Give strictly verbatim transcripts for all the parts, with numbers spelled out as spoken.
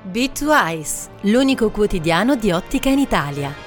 B due Eyes, l'unico quotidiano di ottica in Italia.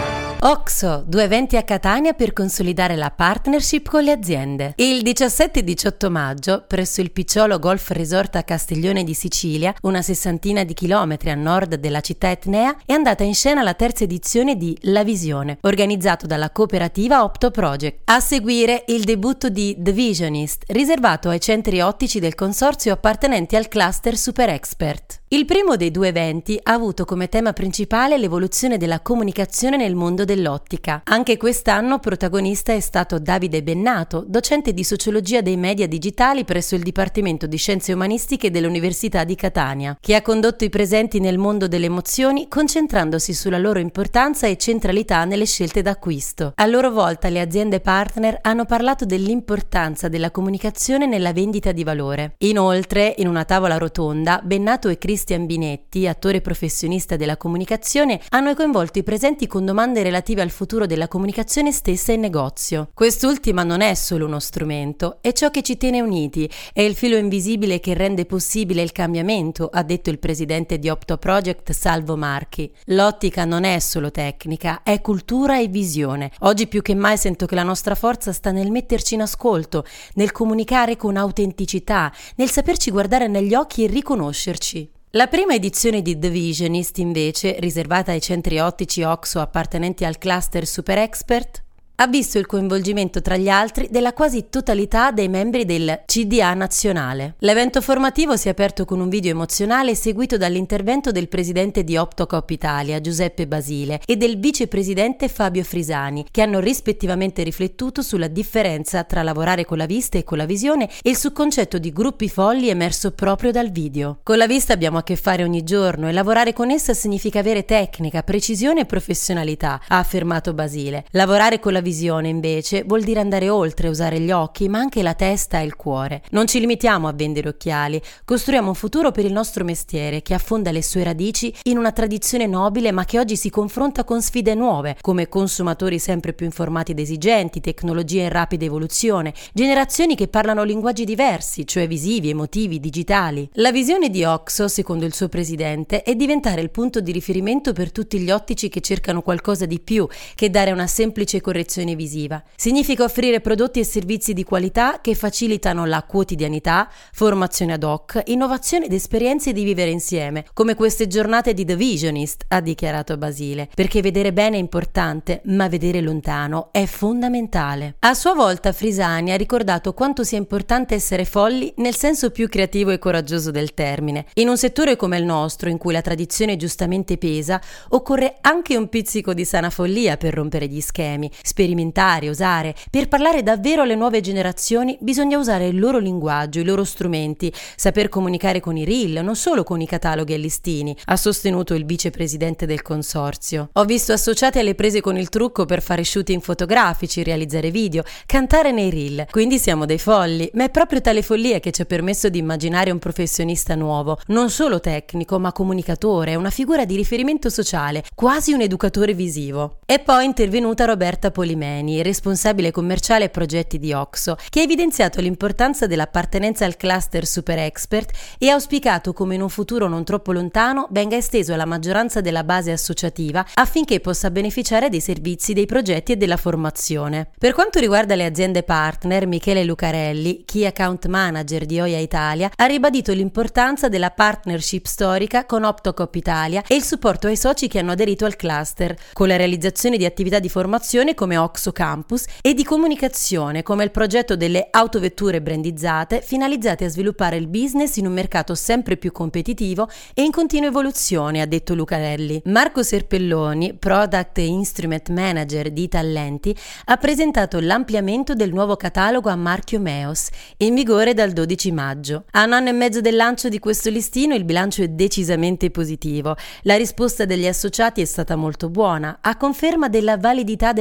Oxo, due eventi a Catania per consolidare la partnership con le aziende. Il diciassette e diciotto maggio, presso il Picciolo Golf Resort a Castiglione di Sicilia, una sessantina di chilometri a nord della città etnea, è andata in scena la terza edizione di La Visione, organizzato dalla cooperativa Opto Project. A seguire il debutto di The Visionist, riservato ai centri ottici del consorzio appartenenti al cluster Super Expert. Il primo dei due eventi ha avuto come tema principale l'evoluzione della comunicazione nel mondo dell'ottica. Anche quest'anno protagonista è stato Davide Bennato, docente di sociologia dei media digitali presso il Dipartimento di Scienze Umanistiche dell'Università di Catania, che ha condotto i presenti nel mondo delle emozioni concentrandosi sulla loro importanza e centralità nelle scelte d'acquisto. A loro volta le aziende partner hanno parlato dell'importanza della comunicazione nella vendita di valore. Inoltre, in una tavola rotonda, Bennato e Cristian Binetti, attore professionista della comunicazione, hanno coinvolto i presenti con domande relative al futuro della comunicazione stessa in negozio. Quest'ultima non è solo uno strumento, è ciò che ci tiene uniti, è il filo invisibile che rende possibile il cambiamento, ha detto il presidente di Opto Project Salvo Marchi. L'ottica non è solo tecnica, è cultura e visione. Oggi più che mai sento che la nostra forza sta nel metterci in ascolto, nel comunicare con autenticità, nel saperci guardare negli occhi e riconoscerci. La prima edizione di The Visionist, invece, riservata ai centri ottici Oxo appartenenti al cluster Super Expert, ha visto il coinvolgimento tra gli altri della quasi totalità dei membri del C D A nazionale. L'evento formativo si è aperto con un video emozionale seguito dall'intervento del presidente di Optocoop Italia, Giuseppe Basile, e del vicepresidente Fabio Frisani, che hanno rispettivamente riflettuto sulla differenza tra lavorare con la vista e con la visione e il subconcetto di gruppi folli emerso proprio dal video. Con la vista abbiamo a che fare ogni giorno e lavorare con essa significa avere tecnica, precisione e professionalità, ha affermato Basile. Lavorare con la visione invece vuol dire andare oltre, usare gli occhi ma anche la testa e il cuore. Non ci limitiamo a vendere occhiali, costruiamo un futuro per il nostro mestiere che affonda le sue radici in una tradizione nobile ma che oggi si confronta con sfide nuove come consumatori sempre più informati ed esigenti, tecnologie in rapida evoluzione, generazioni che parlano linguaggi diversi, cioè visivi, emotivi, digitali. La visione di Oxo, secondo il suo presidente, è diventare il punto di riferimento per tutti gli ottici che cercano qualcosa di più che dare una semplice correzione visiva. Significa offrire prodotti e servizi di qualità che facilitano la quotidianità, formazione ad hoc, innovazione ed esperienze di vivere insieme, come queste giornate di The Visionist, ha dichiarato Basile, perché vedere bene è importante, ma vedere lontano è fondamentale. A sua volta Frisani ha ricordato quanto sia importante essere folli nel senso più creativo e coraggioso del termine. In un settore come il nostro, in cui la tradizione giustamente pesa, occorre anche un pizzico di sana follia per rompere gli schemi, sperimentare, osare. Per parlare davvero alle nuove generazioni bisogna usare il loro linguaggio, i loro strumenti, saper comunicare con i reel, non solo con i cataloghi e listini, ha sostenuto il vicepresidente del consorzio. Ho visto associati alle prese con il trucco per fare shooting fotografici, realizzare video, cantare nei reel, quindi siamo dei folli, ma è proprio tale follia che ci ha permesso di immaginare un professionista nuovo, non solo tecnico ma comunicatore, una figura di riferimento sociale, quasi un educatore visivo. È poi intervenuta Roberta Polimeni, responsabile commerciale e progetti di Oxo, che ha evidenziato l'importanza dell'appartenenza al cluster Super Expert e ha auspicato come in un futuro non troppo lontano venga esteso alla maggioranza della base associativa affinché possa beneficiare dei servizi, dei progetti e della formazione. Per quanto riguarda le aziende partner, Michele Lucarelli, Key Account Manager di Oia Italia, ha ribadito l'importanza della partnership storica con Optocoop Italia e il supporto ai soci che hanno aderito al cluster, con la realizzazione di attività di formazione come Oxo Campus e di comunicazione come il progetto delle autovetture brandizzate finalizzate a sviluppare il business in un mercato sempre più competitivo e in continua evoluzione, ha detto Lucarelli. Marco Serpelloni, Product e Instrument Manager di Tallenti, ha presentato l'ampliamento del nuovo catalogo a marchio Meos, in vigore dal dodici maggio. A un anno e mezzo del lancio di questo listino il bilancio è decisamente positivo. La risposta degli associati è stata molto buona, a conferma della validità del progetto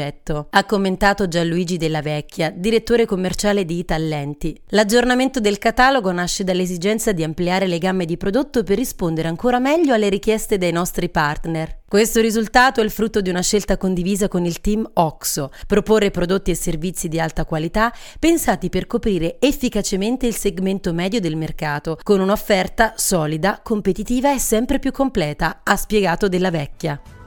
perfetto, ha commentato Gianluigi Della Vecchia, direttore commerciale di Itallenti. L'aggiornamento del catalogo nasce dall'esigenza di ampliare le gamme di prodotto per rispondere ancora meglio alle richieste dei nostri partner. Questo risultato è il frutto di una scelta condivisa con il team OXO, proporre prodotti e servizi di alta qualità pensati per coprire efficacemente il segmento medio del mercato, con un'offerta solida, competitiva e sempre più completa, ha spiegato Della Vecchia.